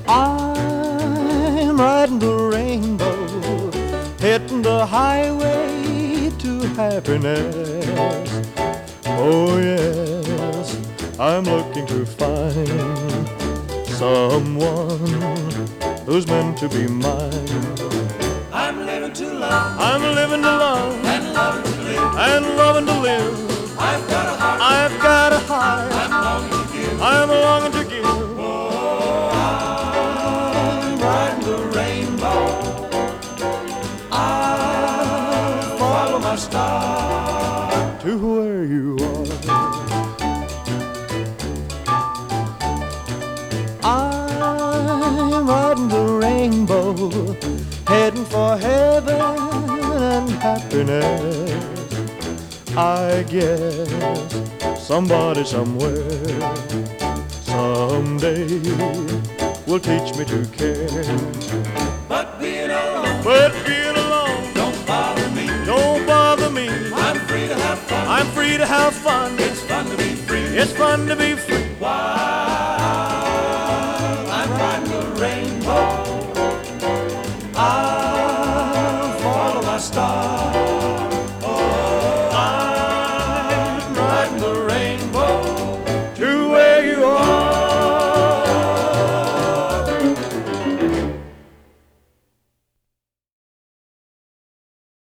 I'm riding the rainbow, hitting the highway to happiness. Oh yes, I'm looking to find someone who's meant to be mine. I'm living to love, I'm living to love and loving to live, and loving to live. I've got a heart, I've got a heart I'm longing to give. I'm longing to give. Oh, I'm riding the rainbow, I'll follow my star to where you are. I'm riding the rainbow, heading for heaven and happiness. I guess somebody somewhere someday will teach me to care. But being alone Don't bother me. don't bother me. I'm free to have fun. I'm free to have fun. It's fun to be free. It's fun to be free. Why?